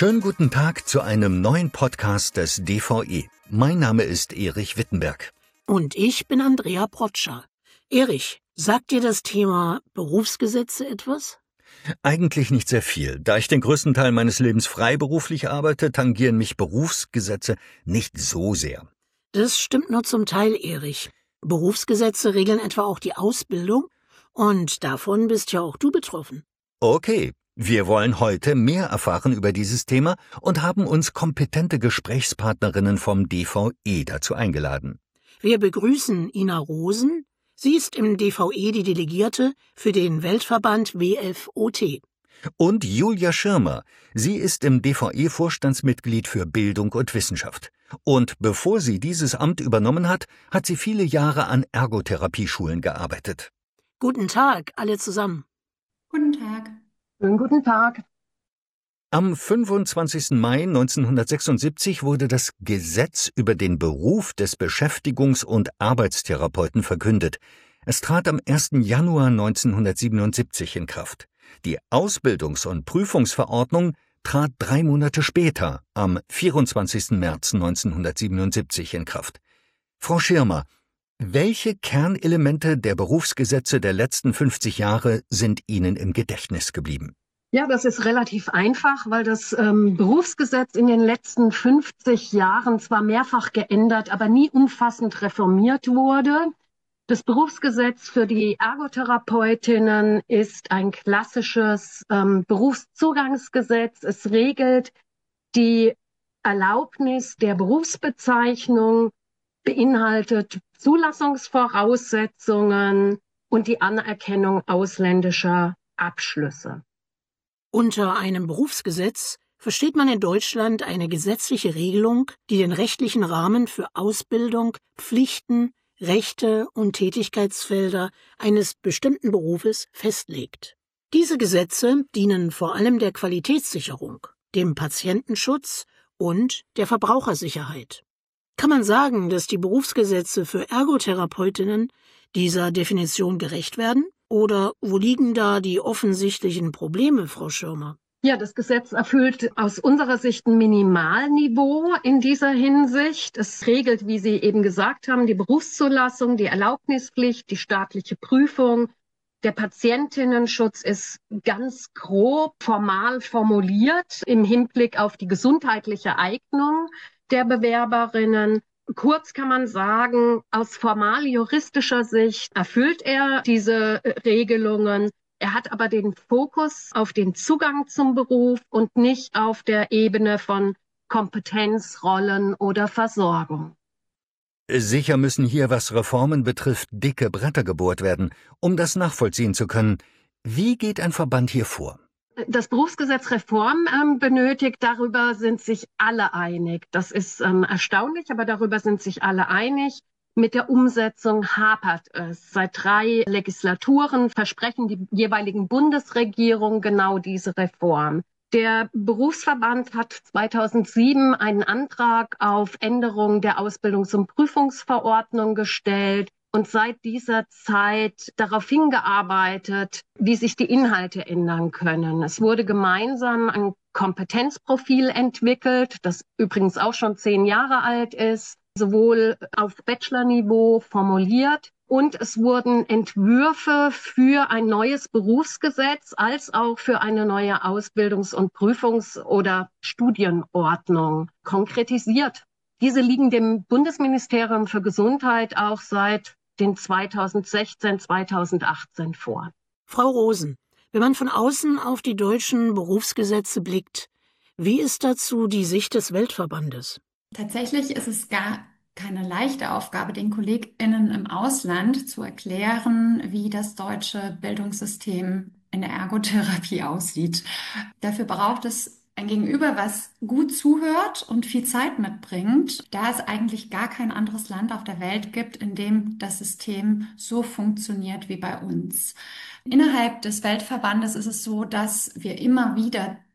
Schönen guten Tag zu einem neuen Podcast des DVE. Mein Name ist Erich Wittenberg. Und ich bin Andrea Protscher. Erich, sagt dir das Thema Berufsgesetze etwas? Eigentlich nicht sehr viel. Da ich den größten Teil meines Lebens freiberuflich arbeite, tangieren mich Berufsgesetze nicht so sehr. Das stimmt nur zum Teil, Erich. Berufsgesetze regeln etwa auch die Ausbildung und davon bist ja auch du betroffen. Okay, wir wollen heute mehr erfahren über dieses Thema und haben uns kompetente Gesprächspartnerinnen vom DVE dazu eingeladen. Wir begrüßen Ina Rosen. Sie ist im DVE die Delegierte für den Weltverband WFOT. Und Julia Schirmer. Sie ist im DVE Vorstandsmitglied für Bildung und Wissenschaft. Und bevor sie dieses Amt übernommen hat, hat sie viele Jahre an Ergotherapieschulen gearbeitet. Guten Tag, alle zusammen. Guten Tag. Schönen guten Tag. Am 25. Mai 1976 wurde das Gesetz über den Beruf des Beschäftigungs- und Arbeitstherapeuten verkündet. Es trat am 1. Januar 1977 in Kraft. Die Ausbildungs- und Prüfungsverordnung trat 3 Monate später, am 24. März 1977 in Kraft. Frau Schirmer, welche Kernelemente der Berufsgesetze der letzten 50 Jahre sind Ihnen im Gedächtnis geblieben? Ja, das ist relativ einfach, weil das Berufsgesetz in den letzten 50 Jahren zwar mehrfach geändert, aber nie umfassend reformiert wurde. Das Berufsgesetz für die Ergotherapeutinnen ist ein klassisches Berufszugangsgesetz. Es regelt die Erlaubnis der Berufsbezeichnung, beinhaltet Zulassungsvoraussetzungen und die Anerkennung ausländischer Abschlüsse. Unter einem Berufsgesetz versteht man in Deutschland eine gesetzliche Regelung, die den rechtlichen Rahmen für Ausbildung, Pflichten, Rechte und Tätigkeitsfelder eines bestimmten Berufes festlegt. Diese Gesetze dienen vor allem der Qualitätssicherung, dem Patientenschutz und der Verbrauchersicherheit. Kann man sagen, dass die Berufsgesetze für Ergotherapeutinnen dieser Definition gerecht werden? Oder wo liegen da die offensichtlichen Probleme, Frau Schirmer? Ja, das Gesetz erfüllt aus unserer Sicht ein Minimalniveau in dieser Hinsicht. Es regelt, wie Sie eben gesagt haben, die Berufszulassung, die Erlaubnispflicht, die staatliche Prüfung. Der Patientinnenschutz ist ganz grob formal formuliert im Hinblick auf die gesundheitliche Eignung der Bewerberinnen. Kurz kann man sagen, aus formal juristischer Sicht erfüllt er diese Regelungen. Er hat aber den Fokus auf den Zugang zum Beruf und nicht auf der Ebene von Kompetenz, Rollen oder Versorgung. Sicher müssen hier, was Reformen betrifft, dicke Bretter gebohrt werden, um das nachvollziehen zu können. Wie geht ein Verband hier vor? Das Berufsgesetz Reform benötigt, darüber sind sich alle einig. Das ist erstaunlich, aber darüber sind sich alle einig. Mit der Umsetzung hapert es. Seit 3 Legislaturen versprechen die jeweiligen Bundesregierungen genau diese Reform. Der Berufsverband hat 2007 einen Antrag auf Änderung der Ausbildungs- und Prüfungsverordnung gestellt und seit dieser Zeit darauf hingearbeitet, wie sich die Inhalte ändern können. Es wurde gemeinsam ein Kompetenzprofil entwickelt, das übrigens auch schon 10 Jahre alt ist, sowohl auf Bachelorniveau formuliert, und es wurden Entwürfe für ein neues Berufsgesetz als auch für eine neue Ausbildungs- und Prüfungs- oder Studienordnung konkretisiert. Diese liegen dem Bundesministerium für Gesundheit auch seit den 2016, 2018 vor. Frau Rosen, wenn man von außen auf die deutschen Berufsgesetze blickt, wie ist dazu die Sicht des Weltverbandes? Tatsächlich ist es gar keine leichte Aufgabe, den KollegInnen im Ausland zu erklären, wie das deutsche Bildungssystem in der Ergotherapie aussieht. Dafür braucht es ein Gegenüber, was gut zuhört und viel Zeit mitbringt, da es eigentlich gar kein anderes Land auf der Welt gibt, in dem das System so funktioniert wie bei uns. Innerhalb des Weltverbandes ist es so, dass wir immer wieder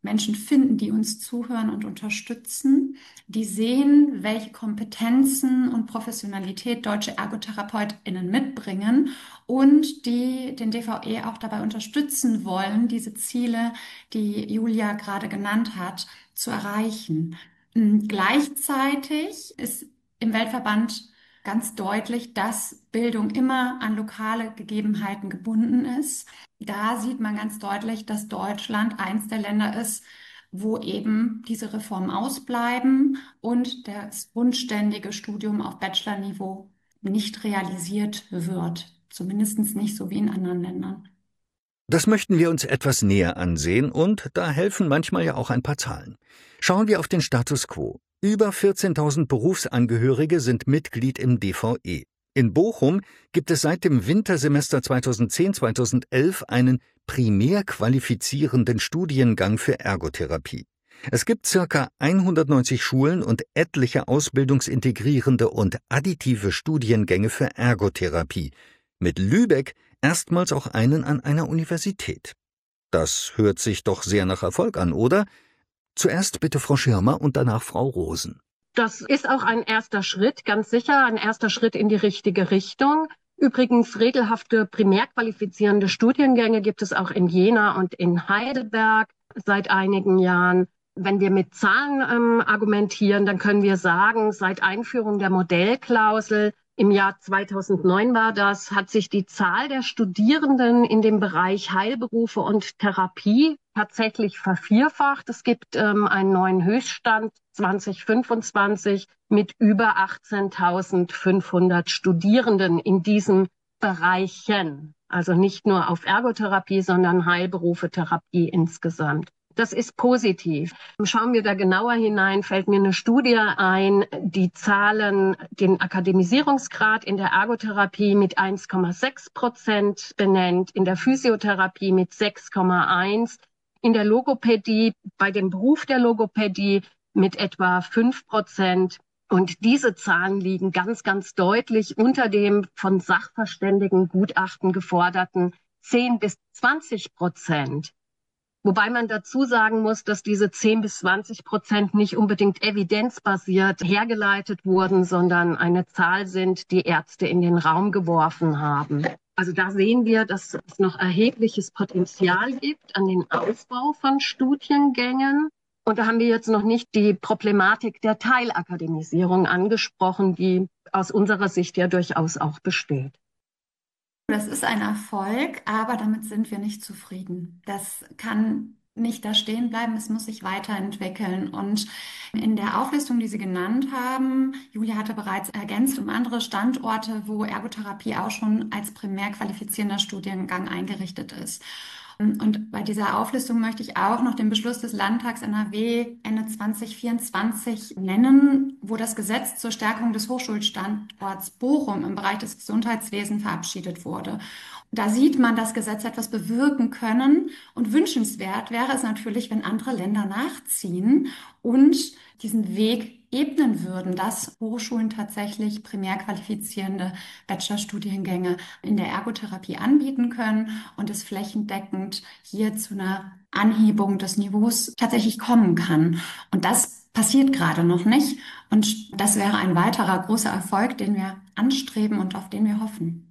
Menschen finden, die uns zuhören und unterstützen, die sehen, welche Kompetenzen und Professionalität deutsche ErgotherapeutInnen mitbringen und die den DVE auch dabei unterstützen wollen, diese Ziele, die Julia gerade genannt hat, zu erreichen. Gleichzeitig ist im Weltverband ganz deutlich, dass Bildung immer an lokale Gegebenheiten gebunden ist. Da sieht man ganz deutlich, dass Deutschland eins der Länder ist, wo eben diese Reformen ausbleiben und das grundständige Studium auf Bachelorniveau nicht realisiert wird. Zumindest nicht so wie in anderen Ländern. Das möchten wir uns etwas näher ansehen und da helfen manchmal ja auch ein paar Zahlen. Schauen wir auf den Status quo. Über 14.000 Berufsangehörige sind Mitglied im DVE. In Bochum gibt es seit dem Wintersemester 2010/2011 einen primär qualifizierenden Studiengang für Ergotherapie. Es gibt ca. 190 Schulen und etliche ausbildungsintegrierende und additive Studiengänge für Ergotherapie. Mit Lübeck erstmals auch einen an einer Universität. Das hört sich doch sehr nach Erfolg an, oder? Zuerst bitte Frau Schirmer und danach Frau Rosen. Das ist auch ein erster Schritt, ganz sicher, ein erster Schritt in die richtige Richtung. Übrigens, regelhafte primär qualifizierende Studiengänge gibt es auch in Jena und in Heidelberg seit einigen Jahren. Wenn wir mit Zahlen argumentieren, dann können wir sagen, seit Einführung der Modellklausel im Jahr 2009 war das, hat sich die Zahl der Studierenden in dem Bereich Heilberufe und Therapie tatsächlich vervierfacht. Es gibt einen neuen Höchststand 2025 mit über 18.500 Studierenden in diesen Bereichen. Also nicht nur auf Ergotherapie, sondern Heilberufe, Therapie insgesamt. Das ist positiv. Schauen wir da genauer hinein, fällt mir eine Studie ein, die Zahlen den Akademisierungsgrad in der Ergotherapie mit 1,6% benennt, in der Physiotherapie mit 6,1%, in der Logopädie, bei dem Beruf der Logopädie mit etwa 5%. Und diese Zahlen liegen ganz, ganz deutlich unter dem von Sachverständigengutachten geforderten 10-20%. Wobei man dazu sagen muss, dass diese 10-20% nicht unbedingt evidenzbasiert hergeleitet wurden, sondern eine Zahl sind, die Ärzte in den Raum geworfen haben. Also da sehen wir, dass es noch erhebliches Potenzial gibt an den Ausbau von Studiengängen. Und da haben wir jetzt noch nicht die Problematik der Teilakademisierung angesprochen, die aus unserer Sicht ja durchaus auch besteht. Das ist ein Erfolg, aber damit sind wir nicht zufrieden. Das kann nicht da stehen bleiben, es muss sich weiterentwickeln. Und in der Auflistung, die Sie genannt haben, Julia hatte bereits ergänzt um andere Standorte, wo Ergotherapie auch schon als primär qualifizierender Studiengang eingerichtet ist. Und bei dieser Auflistung möchte ich auch noch den Beschluss des Landtags NRW Ende 2024 nennen, wo das Gesetz zur Stärkung des Hochschulstandorts Bochum im Bereich des Gesundheitswesens verabschiedet wurde. Da sieht man, dass Gesetze etwas bewirken können und wünschenswert wäre es natürlich, wenn andere Länder nachziehen und diesen Weg ebnen würden, dass Hochschulen tatsächlich primär qualifizierende Bachelorstudiengänge in der Ergotherapie anbieten können und es flächendeckend hier zu einer Anhebung des Niveaus tatsächlich kommen kann. Und das passiert gerade noch nicht. Und das wäre ein weiterer großer Erfolg, den wir anstreben und auf den wir hoffen.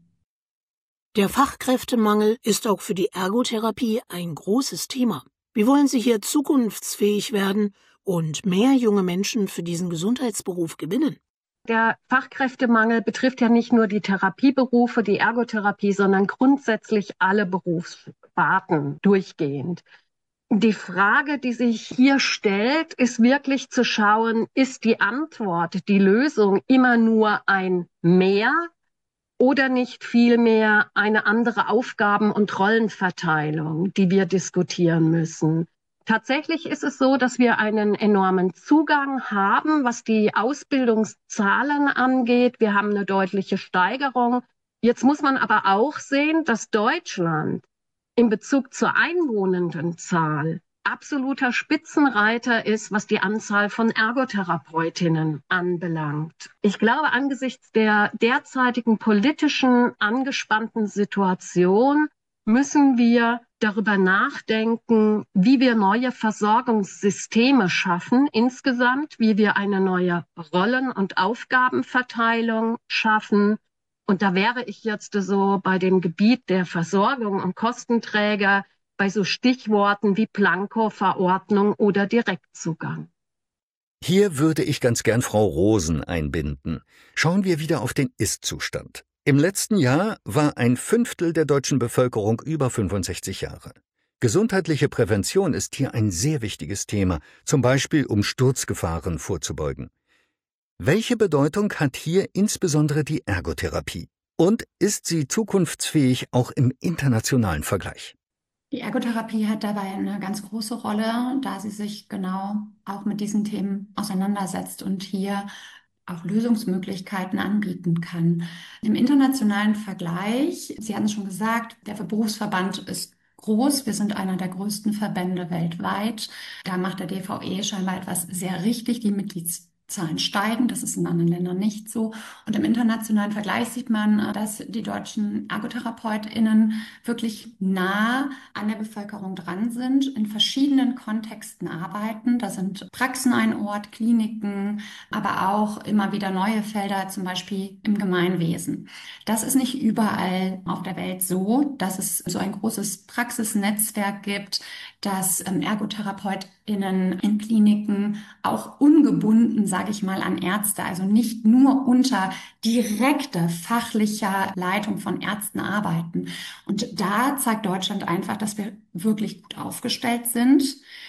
Der Fachkräftemangel ist auch für die Ergotherapie ein großes Thema. Wie wollen Sie hier zukunftsfähig werden und mehr junge Menschen für diesen Gesundheitsberuf gewinnen? Der Fachkräftemangel betrifft ja nicht nur die Therapieberufe, die Ergotherapie, sondern grundsätzlich alle Berufssparten durchgehend. Die Frage, die sich hier stellt, ist wirklich zu schauen, ist die Antwort, die Lösung immer nur ein Mehr oder nicht vielmehr eine andere Aufgaben- und Rollenverteilung, die wir diskutieren müssen? Tatsächlich ist es so, dass wir einen enormen Zugang haben, was die Ausbildungszahlen angeht. Wir haben eine deutliche Steigerung. Jetzt muss man aber auch sehen, dass Deutschland in Bezug zur Einwohnendenzahl absoluter Spitzenreiter ist, was die Anzahl von Ergotherapeutinnen anbelangt. Ich glaube, angesichts der derzeitigen politischen angespannten Situation müssen wir darüber nachdenken, wie wir neue Versorgungssysteme schaffen insgesamt, wie wir eine neue Rollen- und Aufgabenverteilung schaffen. Und da wäre ich jetzt so bei dem Gebiet der Versorgung und Kostenträger bei so Stichworten wie Blanko-Verordnung oder Direktzugang. Hier würde ich ganz gern Frau Rosen einbinden. Schauen wir wieder auf den Ist-Zustand. Im letzten Jahr war 1/5 der deutschen Bevölkerung über 65 Jahre. Gesundheitliche Prävention ist hier ein sehr wichtiges Thema, zum Beispiel um Sturzgefahren vorzubeugen. Welche Bedeutung hat hier insbesondere die Ergotherapie? Und ist sie zukunftsfähig auch im internationalen Vergleich? Die Ergotherapie hat dabei eine ganz große Rolle, da sie sich genau auch mit diesen Themen auseinandersetzt und hier auch Lösungsmöglichkeiten anbieten kann. Im internationalen Vergleich, Sie hatten es schon gesagt, der Berufsverband ist groß. Wir sind einer der größten Verbände weltweit. Da macht der DVE scheinbar etwas sehr richtig. Die Mitgliedszahlen steigen. Das ist in anderen Ländern nicht so. Und im internationalen Vergleich sieht man, dass die deutschen ErgotherapeutInnen wirklich nah an der Bevölkerung dran sind, in verschiedenen Kontexten arbeiten. Da sind Praxen ein Ort, Kliniken, aber auch immer wieder neue Felder, zum Beispiel im Gemeinwesen. Das ist nicht überall auf der Welt so, dass es so ein großes Praxisnetzwerk gibt, dass ErgotherapeutInnen in Kliniken auch ungebunden, sage ich mal, an Ärzte, also nicht nur unter direkter fachlicher Leitung von Ärzten arbeiten. Und da zeigt Deutschland einfach, dass wir wirklich gut aufgestellt sind,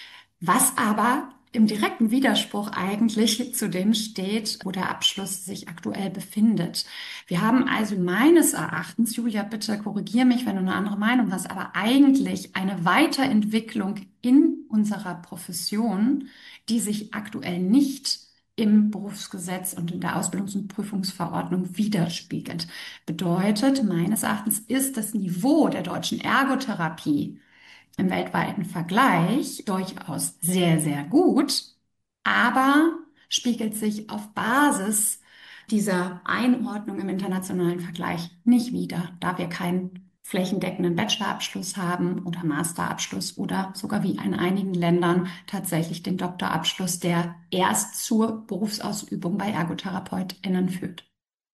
was aber im direkten Widerspruch eigentlich zu dem steht, wo der Abschluss sich aktuell befindet. Wir haben also meines Erachtens, Julia, bitte korrigier mich, wenn du eine andere Meinung hast, aber eigentlich eine Weiterentwicklung in unserer Profession, die sich aktuell nicht im Berufsgesetz und in der Ausbildungs- und Prüfungsverordnung widerspiegelt. Bedeutet, meines Erachtens ist das Niveau der deutschen Ergotherapie im weltweiten Vergleich durchaus sehr, sehr gut, aber spiegelt sich auf Basis dieser Einordnung im internationalen Vergleich nicht wider, da wir keinen flächendeckenden Bachelorabschluss haben oder Masterabschluss oder sogar wie in einigen Ländern tatsächlich den Doktorabschluss, der erst zur Berufsausübung bei ErgotherapeutInnen führt.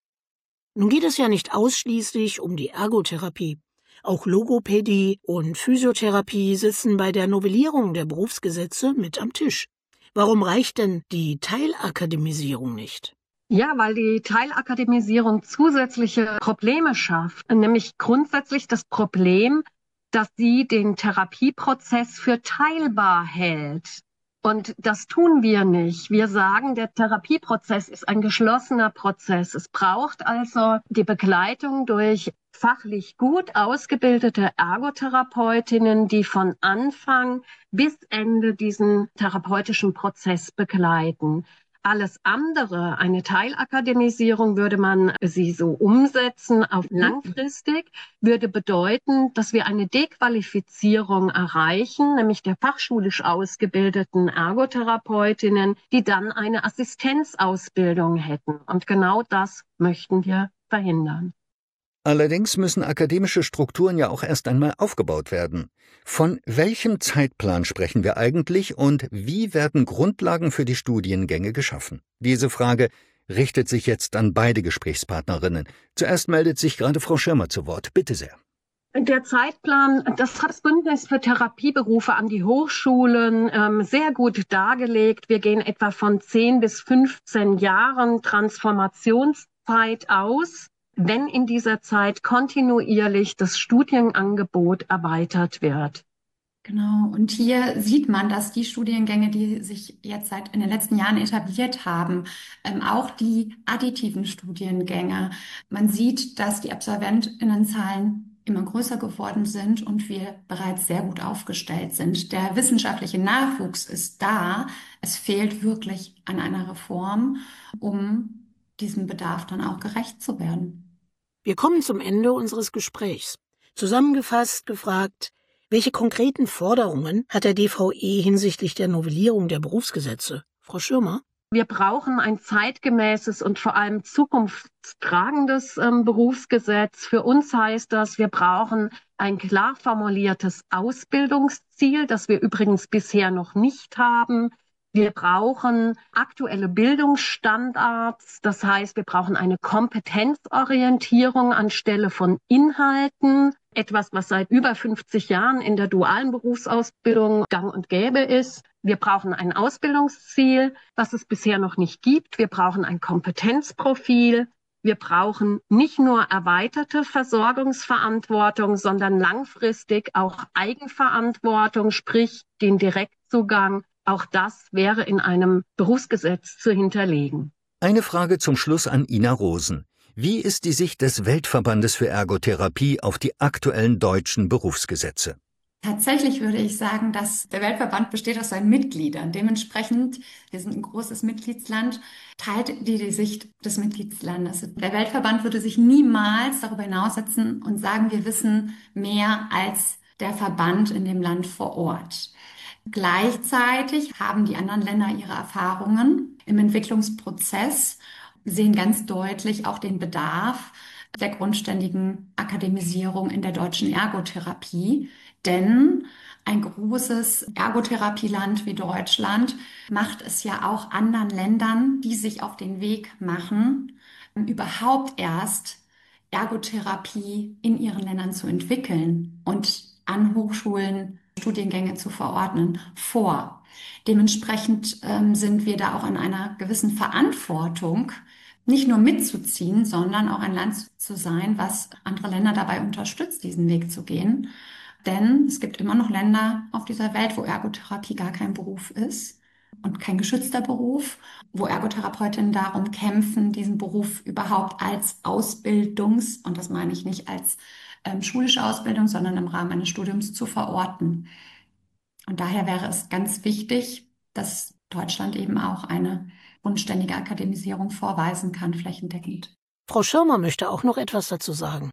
Nun geht es ja nicht ausschließlich um die Ergotherapie. Auch Logopädie und Physiotherapie sitzen bei der Novellierung der Berufsgesetze mit am Tisch. Warum reicht denn die Teilakademisierung nicht? Ja, weil die Teilakademisierung zusätzliche Probleme schafft, nämlich grundsätzlich das Problem, dass sie den Therapieprozess für teilbar hält. Und das tun wir nicht. Wir sagen, der Therapieprozess ist ein geschlossener Prozess. Es braucht also die Begleitung durch fachlich gut ausgebildete Ergotherapeutinnen, die von Anfang bis Ende diesen therapeutischen Prozess begleiten. Alles andere, eine Teilakademisierung, würde man sie so umsetzen auf langfristig, würde bedeuten, dass wir eine Dequalifizierung erreichen, nämlich der fachschulisch ausgebildeten Ergotherapeutinnen, die dann eine Assistenzausbildung hätten. Und genau das möchten wir verhindern. Allerdings müssen akademische Strukturen ja auch erst einmal aufgebaut werden. Von welchem Zeitplan sprechen wir eigentlich und wie werden Grundlagen für die Studiengänge geschaffen? Diese Frage richtet sich jetzt an beide Gesprächspartnerinnen. Zuerst meldet sich gerade Frau Schirmer zu Wort. Bitte sehr. Der Zeitplan, das hat das Bündnis für Therapieberufe an die Hochschulen sehr gut dargelegt. Wir gehen etwa von 10 bis 15 Jahren Transformationszeit aus, wenn in dieser Zeit kontinuierlich das Studienangebot erweitert wird. Genau, und hier sieht man, dass die Studiengänge, die sich jetzt seit in den letzten Jahren etabliert haben, auch die additiven Studiengänge, man sieht, dass die AbsolventInnenzahlen immer größer geworden sind und wir bereits sehr gut aufgestellt sind. Der wissenschaftliche Nachwuchs ist da. Es fehlt wirklich an einer Reform, um diesem Bedarf dann auch gerecht zu werden. Wir kommen zum Ende unseres Gesprächs. Zusammengefasst gefragt, welche konkreten Forderungen hat der DVE hinsichtlich der Novellierung der Berufsgesetze? Frau Schirmer? Wir brauchen ein zeitgemäßes und vor allem zukunftstragendes Berufsgesetz. Für uns heißt das, wir brauchen ein klar formuliertes Ausbildungsziel, das wir übrigens bisher noch nicht haben. Wir brauchen aktuelle Bildungsstandards, das heißt, wir brauchen eine Kompetenzorientierung anstelle von Inhalten, etwas, was seit über 50 Jahren in der dualen Berufsausbildung gang und gäbe ist. Wir brauchen ein Ausbildungsziel, was es bisher noch nicht gibt. Wir brauchen ein Kompetenzprofil. Wir brauchen nicht nur erweiterte Versorgungsverantwortung, sondern langfristig auch Eigenverantwortung, sprich den Direktzugang. Auch das wäre in einem Berufsgesetz zu hinterlegen. Eine Frage zum Schluss an Ina Rosen. Wie ist die Sicht des Weltverbandes für Ergotherapie auf die aktuellen deutschen Berufsgesetze? Tatsächlich würde ich sagen, dass der Weltverband besteht aus seinen Mitgliedern. Dementsprechend, wir sind ein großes Mitgliedsland, teilt die Sicht des Mitgliedslandes. Der Weltverband würde sich niemals darüber hinaussetzen und sagen, wir wissen mehr als der Verband in dem Land vor Ort. Gleichzeitig haben die anderen Länder ihre Erfahrungen im Entwicklungsprozess, sehen ganz deutlich auch den Bedarf der grundständigen Akademisierung in der deutschen Ergotherapie. Denn ein großes Ergotherapieland wie Deutschland macht es ja auch anderen Ländern, die sich auf den Weg machen, überhaupt erst Ergotherapie in ihren Ländern zu entwickeln und an Hochschulen Studiengänge zu verordnen, vor. Dementsprechend sind wir da auch in einer gewissen Verantwortung, nicht nur mitzuziehen, sondern auch ein Land zu sein, was andere Länder dabei unterstützt, diesen Weg zu gehen. Denn es gibt immer noch Länder auf dieser Welt, wo Ergotherapie gar kein Beruf ist und kein geschützter Beruf, wo Ergotherapeutinnen darum kämpfen, diesen Beruf überhaupt als und das meine ich nicht als schulische Ausbildung, sondern im Rahmen eines Studiums zu verorten. Und daher wäre es ganz wichtig, dass Deutschland eben auch eine grundständige Akademisierung vorweisen kann, flächendeckend. Frau Schirmer möchte auch noch etwas dazu sagen.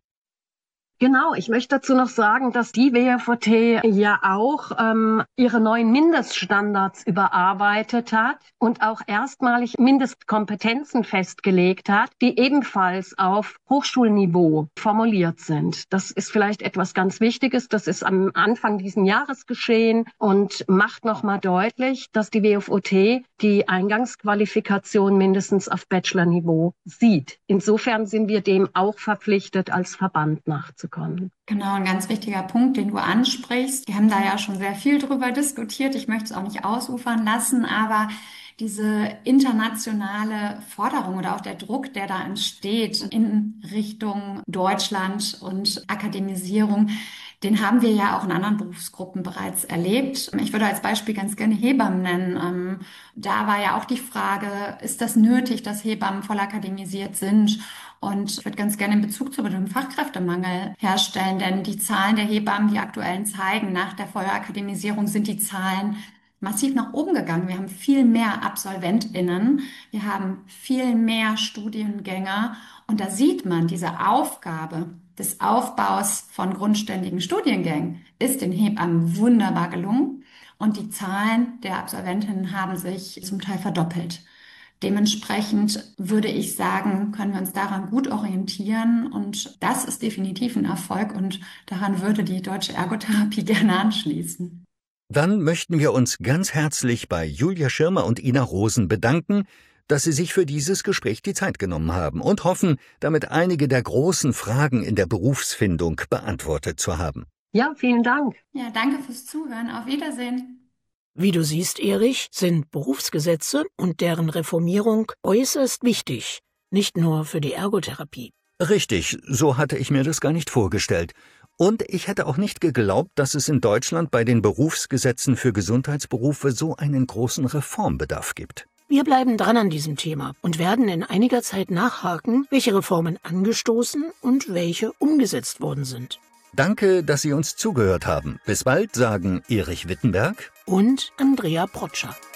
Genau, ich möchte dazu noch sagen, dass die WFOT ja auch ihre neuen Mindeststandards überarbeitet hat und auch erstmalig Mindestkompetenzen festgelegt hat, die ebenfalls auf Hochschulniveau formuliert sind. Das ist vielleicht etwas ganz Wichtiges. Das ist am Anfang diesen Jahres geschehen und macht nochmal deutlich, dass die WFOT die Eingangsqualifikation mindestens auf Bachelorniveau sieht. Insofern sind wir dem auch verpflichtet, als Verband nachzukommen. Genau, ein ganz wichtiger Punkt, den du ansprichst. Wir haben da ja schon sehr viel drüber diskutiert. Ich möchte es auch nicht ausufern lassen, aber diese internationale Forderung oder auch der Druck, der da entsteht in Richtung Deutschland und Akademisierung, den haben wir ja auch in anderen Berufsgruppen bereits erlebt. Ich würde als Beispiel ganz gerne Hebammen nennen. Da war ja auch die Frage, ist das nötig, dass Hebammen voll akademisiert sind? Und ich würde ganz gerne einen Bezug zu dem Fachkräftemangel herstellen, denn die Zahlen der Hebammen, die aktuellen zeigen, nach der Vollakademisierung sind die Zahlen massiv nach oben gegangen. Wir haben viel mehr AbsolventInnen, wir haben viel mehr Studiengänger und da sieht man, diese Aufgabe des Aufbaus von grundständigen Studiengängen ist den Hebammen wunderbar gelungen und die Zahlen der Absolventinnen haben sich zum Teil verdoppelt. Dementsprechend würde ich sagen, können wir uns daran gut orientieren und das ist definitiv ein Erfolg und daran würde die deutsche Ergotherapie gerne anschließen. Dann möchten wir uns ganz herzlich bei Julia Schirmer und Ina Rosen bedanken, dass Sie sich für dieses Gespräch die Zeit genommen haben und hoffen, damit einige der großen Fragen in der Berufsfindung beantwortet zu haben. Ja, vielen Dank. Ja, danke fürs Zuhören. Auf Wiedersehen. Wie du siehst, Erich, sind Berufsgesetze und deren Reformierung äußerst wichtig, nicht nur für die Ergotherapie. Richtig, so hatte ich mir das gar nicht vorgestellt. Und ich hätte auch nicht geglaubt, dass es in Deutschland bei den Berufsgesetzen für Gesundheitsberufe so einen großen Reformbedarf gibt. Wir bleiben dran an diesem Thema und werden in einiger Zeit nachhaken, welche Reformen angestoßen und welche umgesetzt worden sind. Danke, dass Sie uns zugehört haben. Bis bald, sagen Erich Wittenberg und Andrea Protscher.